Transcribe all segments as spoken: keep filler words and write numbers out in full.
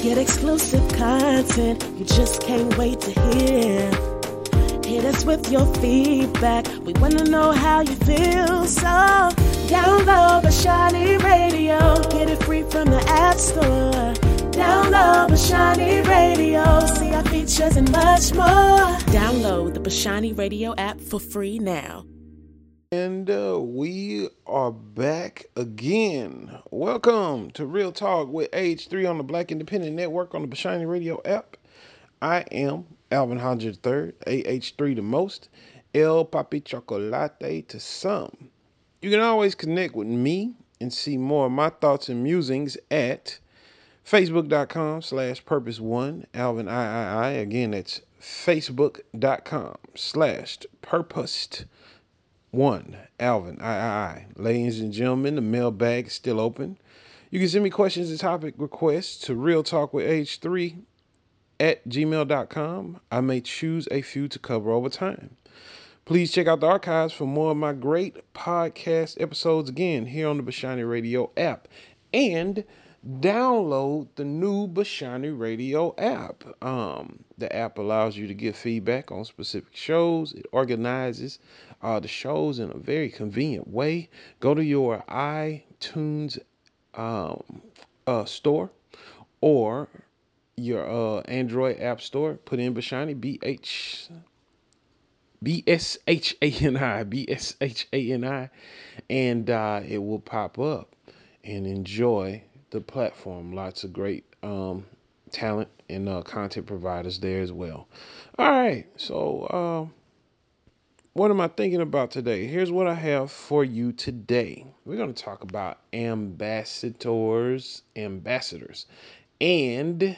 Get exclusive content you just can't wait to hear. Hit us with your feedback. We want to know how you feel. So download Bashani Radio. Get it free from the App Store. Download Bashani Radio. See our features and much more. Download the Bashani Radio app for free now. And uh, we are back again. Welcome to Real Talk with A H three on the Black Independent Network on the Bashani Radio app. I am Alvin Hodges the third, A H three the most, El Papi Chocolate to some. You can always connect with me and see more of my thoughts and musings at Facebook.com slash Purpose One, Alvin I I I. Again, that's Facebook.com slash Purposed One, Alvin I I I. Ladies and gentlemen, the mailbag is still open. You can send me questions and topic requests to Real Talk with A H three at gmail dot com. I may choose a few to cover over time. Please check out the archives for more of my great podcast episodes again here on the Bashani Radio app. And download the new Bashani Radio app. Um, the app allows you to give feedback on specific shows. It organizes uh, the shows in a very convenient way. Go to your iTunes um, uh, store or your uh, Android app store. Put in Bashani, B H B S H A N I, B S H A N I, and uh, it will pop up. And enjoy the platform. Lots of great um, talent and uh, content providers there as well. All right, so uh, what am I thinking about today? Here's what I have for you today. We're going to talk about ambassadors, ambassadors, and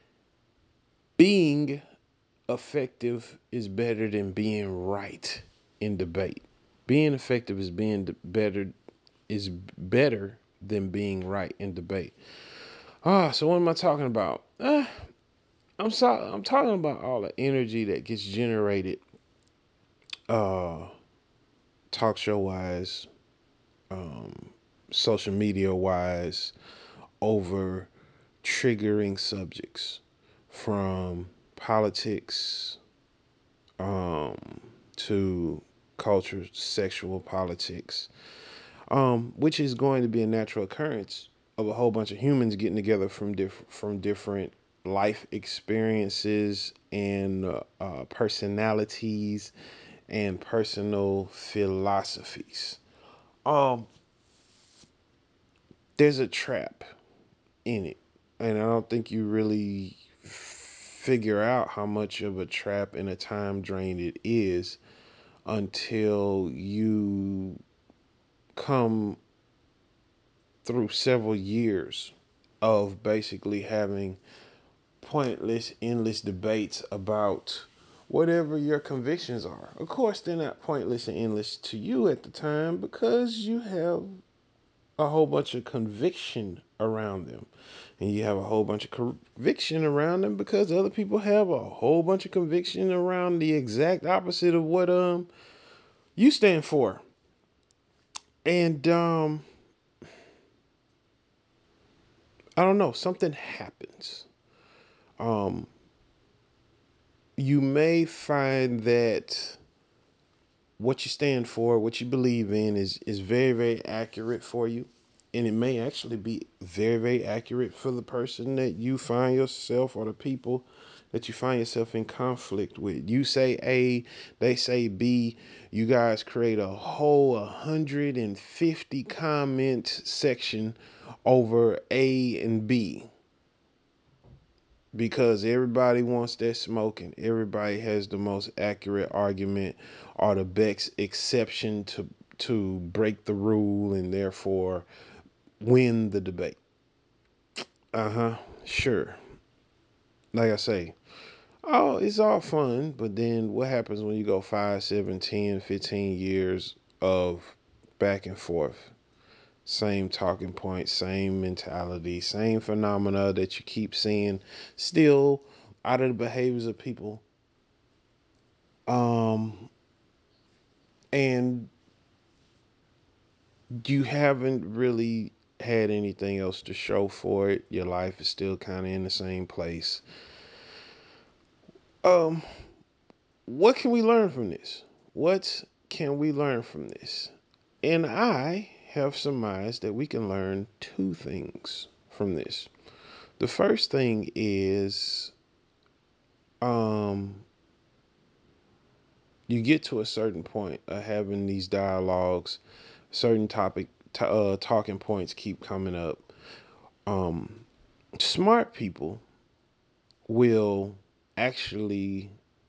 being effective is better than being right in debate. Being effective is being better is better than being right in debate. Ah, so what am I talking about? Uh, I'm so, I'm talking about all the energy that gets generated, uh, talk show wise, um, social media wise, over triggering subjects, from politics, um, to culture, sexual politics, um, which is going to be a natural occurrence of a whole bunch of humans getting together from diff- from different life experiences and uh, uh, personalities and personal philosophies. Um, there's a trap in it, and I don't think you really figure out how much of a trap and a time drain it is until you come through several years of basically having pointless, endless debates about whatever your convictions are. Of course, they're not pointless and endless to you at the time because you have a whole bunch of conviction around them. And you have a whole bunch of conviction around them because other people have a whole bunch of conviction around the exact opposite of what um you stand for. And um I don't know, something happens. Um you may find that what you stand for, what you believe in is is very, very accurate for you. And it may actually be very, very accurate for the person that you find yourself or the people that you find yourself in conflict with. You say A, they say B. You guys create a whole one hundred fifty comment section over A and B because everybody wants that smoke and everybody has the most accurate argument or the best exception to to break the rule and therefore win the debate. Uh-huh. Sure. Like I say, oh, it's all fun, but then what happens when you go five, seven, ten, fifteen years of back and forth? Same talking points, same mentality, same phenomena that you keep seeing still out of the behaviors of people. Um, and you haven't really had anything else to show for it. Your life is still kind of in the same place. Um, what can we learn from this? What can we learn from this? And I have surmised that we can learn two things from this. The first thing is um you get to a certain point of having these dialogues, certain topic t- uh, talking points keep coming up. Um, Smart people will actually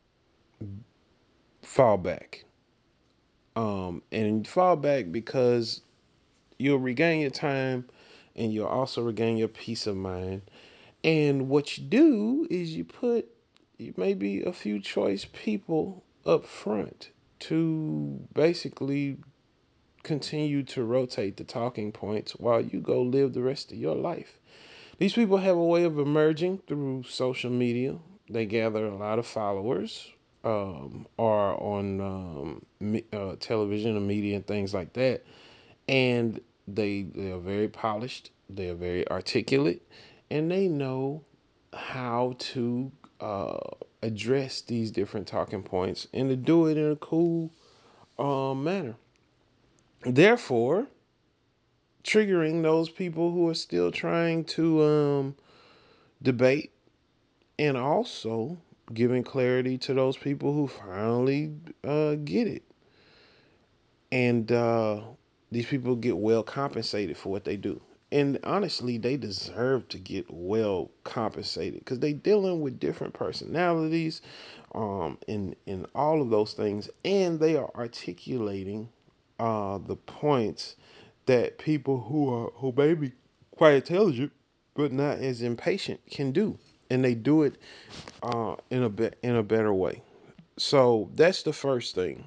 fall back, um, and fall back because you'll regain your time, and you'll also regain your peace of mind. And what you do is you put maybe a few choice people up front to basically continue to rotate the talking points while you go live the rest of your life. These people have a way of emerging through social media. They gather a lot of followers, um, or on um, me, uh, television and media and things like that. And they they are very polished. They are very articulate, and they know how to uh, address these different talking points and to do it in a cool um, manner. Therefore, triggering those people who are still trying to um, debate, and also giving clarity to those people who finally uh, get it. And uh, these people get well compensated for what they do. And honestly, they deserve to get well compensated because they dealing with different personalities, um, in in all of those things, and they are articulating uh, the points that people who are who may be quite intelligent but not as impatient can do, and they do it uh, in a be- in a better way. So that's the first thing.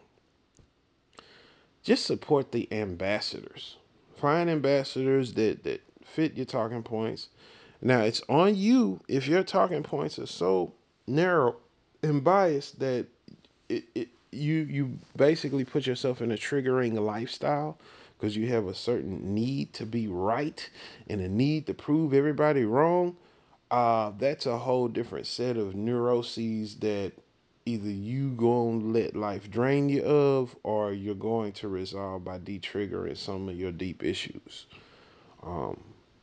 Just support the ambassadors. Find ambassadors that that fit your talking points. Now it's on you if your talking points are so narrow and biased that it, it you you basically put yourself in a triggering lifestyle because you have a certain need to be right and a need to prove everybody wrong. Uh, that's a whole different set of neuroses that either you gonna let life drain you of, or you're going to resolve by de-triggering some of your deep issues. Um,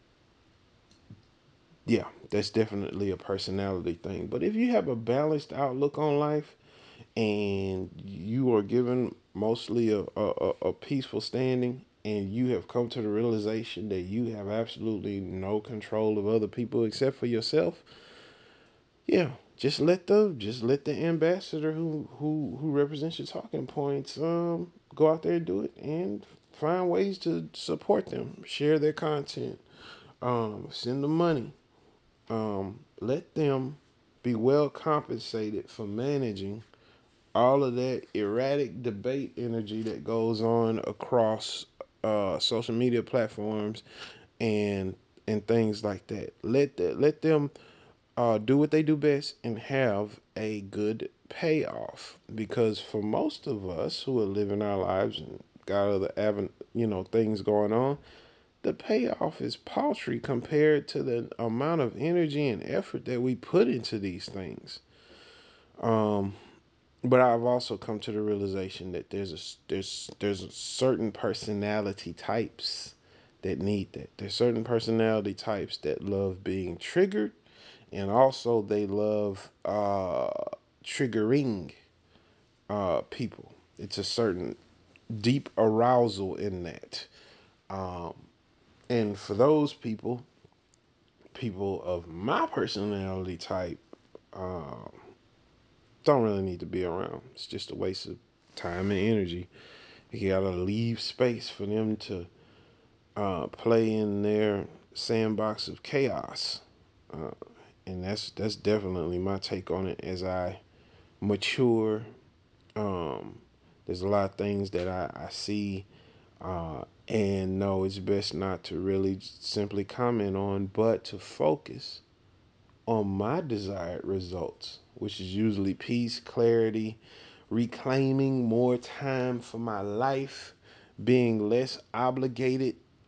yeah, that's definitely a personality thing. But if you have a balanced outlook on life and you are given mostly a, a, a peaceful standing, and you have come to the realization that you have absolutely no control of other people except for yourself, yeah, just let the just let the ambassador who who who represents your talking points um go out there and do it, and find ways to support them, share their content, um, send them money, um, let them be well compensated for managing all of that erratic debate energy that goes on across uh, social media platforms and and things like that. Let that let them uh, do what they do best and have a good payoff. Because for most of us who are living our lives and got other aven- you know things going on, the payoff is paltry compared to the amount of energy and effort that we put into these things. Um, but I've also come to the realization that there's a there's there's a certain personality types that need that. There's certain personality types that love being triggered, and also they love uh, triggering uh, people. It's a certain deep arousal in that. Um, and for those people, people of my personality type, um, don't really need to be around. It's just a waste of time and energy. You gotta leave space for them to uh, play in their sandbox of chaos, uh, and that's that's definitely my take on it as I mature. Um, there's a lot of things that I, I see uh, and know it's best not to really simply comment on, but to focus on my desired results, which is usually peace, clarity, reclaiming more time for my life, being less obligated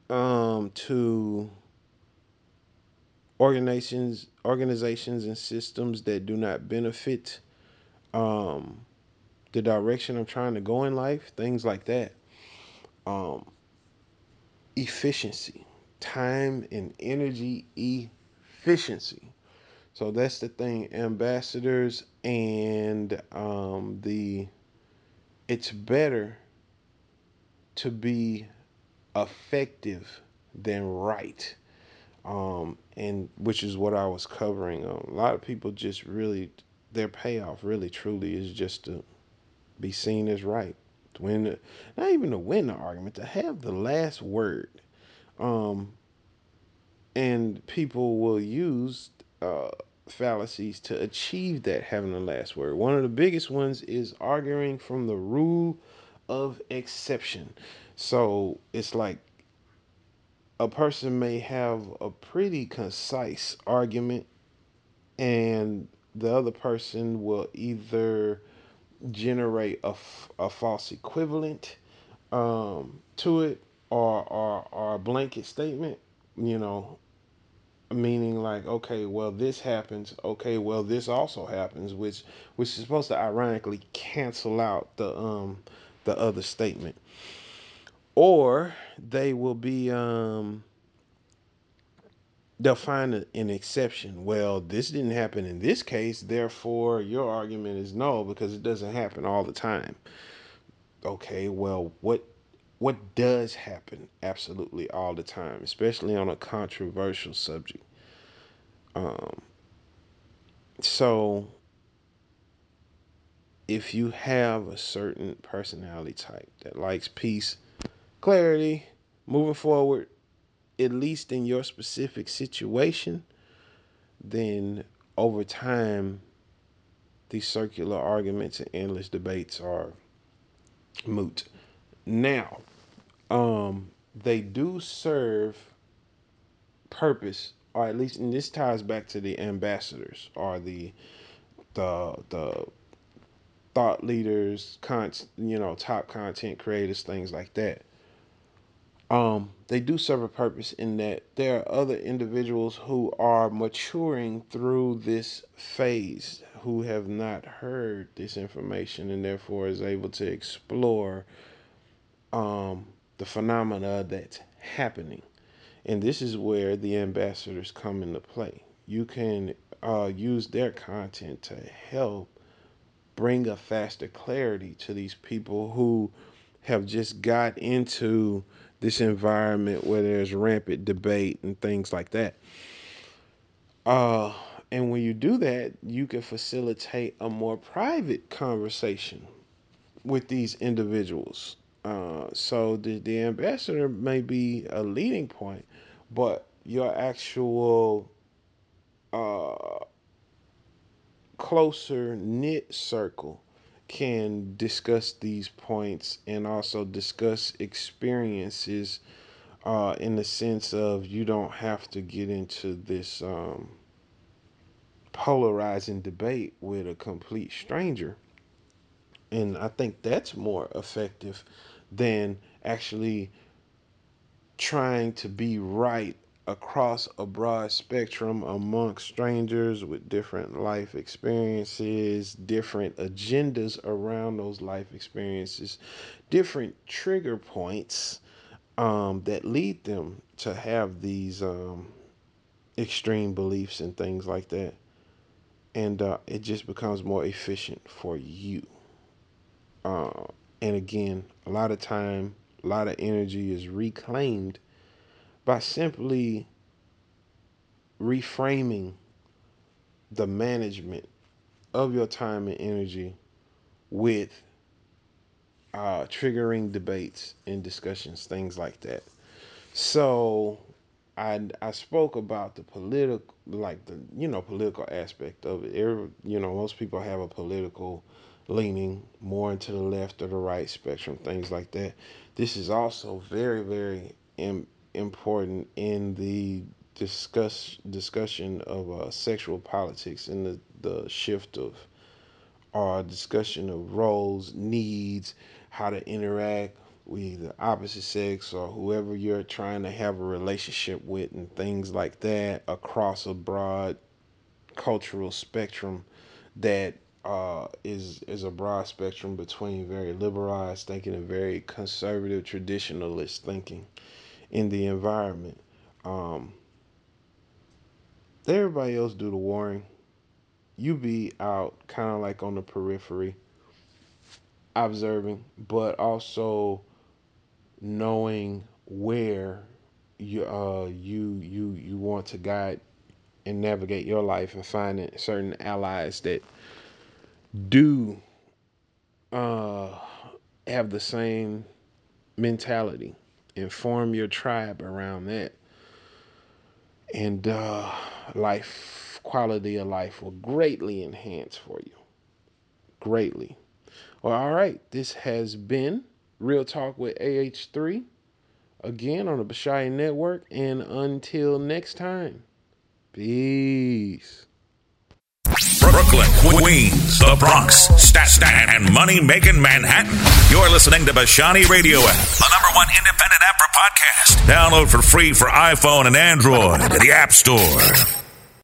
um, to organizations, organizations and systems that do not benefit um, the direction I'm trying to go in life, things like that. Um, Efficiency, time and energy efficiency. So that's the thing, ambassadors and um, the. It's better to be effective than right, um, and which is what I was covering. Um, a lot of people just really, their payoff really truly is just to be seen as right, to win, the, not even to win the argument, to have the last word. Um, and people will use uh, fallacies to achieve that having the last word. One of the biggest ones is arguing from the rule of exception. So it's like a person may have a pretty concise argument, and the other person will either generate a, f- a false equivalent um, to it, or, or, or a blanket statement, you know, meaning like, okay, well, this happens, okay, well, this also happens, which which is supposed to ironically cancel out the um the other statement. Or they will be um they'll find a, an exception. Well, this didn't happen in this case, therefore your argument is no because it doesn't happen all the time. Okay, well, what what does happen absolutely all the time, especially on a controversial subject? Um, so if you have a certain personality type that likes peace, clarity, moving forward, at least in your specific situation, then over time, these circular arguments and endless debates are moot. Now, um, they do serve purpose, or at least, and this ties back to the ambassadors or the the the thought leaders, con- you know, top content creators, things like that. Um, they do serve a purpose in that there are other individuals who are maturing through this phase who have not heard this information and therefore is able to explore um, the phenomena that's happening. And this is where the ambassadors come into play. You can uh, use their content to help bring a faster clarity to these people who have just got into this environment where there's rampant debate and things like that. Uh, and when you do that, you can facilitate a more private conversation with these individuals. Uh, so the, the ambassador may be a leading point, but your actual uh, closer knit circle can discuss these points and also discuss experiences uh, in the sense of you don't have to get into this um, polarizing debate with a complete stranger. And I think that's more effective than actually trying to be right across a broad spectrum amongst strangers with different life experiences, different agendas around those life experiences, different trigger points um, that lead them to have these um, extreme beliefs and things like that. And uh, it just becomes more efficient for you. Uh, and again, a lot of time, a lot of energy is reclaimed by simply reframing the management of your time and energy with uh, triggering debates and discussions, things like that. So I I spoke about the political, like the you know political aspect of it. Every, you know, most people have a political leaning more into the left or the right spectrum, things like that. This is also very very Im- important in the discuss discussion of uh, sexual politics and the the shift of our discussion of roles, needs, how to interact. we the opposite sex or whoever you're trying to have a relationship with and things like that across a broad cultural spectrum that uh, is is a broad spectrum between very liberalized thinking and very conservative traditionalist thinking in the environment. Um, let everybody else do the warring. You be out kind of like on the periphery, observing, but also knowing where you uh you you you want to guide and navigate your life and finding certain allies that do uh have the same mentality and form your tribe around that, and uh life quality of life will greatly enhance for you, greatly. Well, all right, this has been Real Talk with A H three, again on the Bashai Network, and until next time, peace. Brooklyn, Queens, the Bronx, Staten, and money-making Manhattan. You're listening to Bashani Radio App, the number one independent app for podcasts. Download for free for iPhone and Android at the App Store.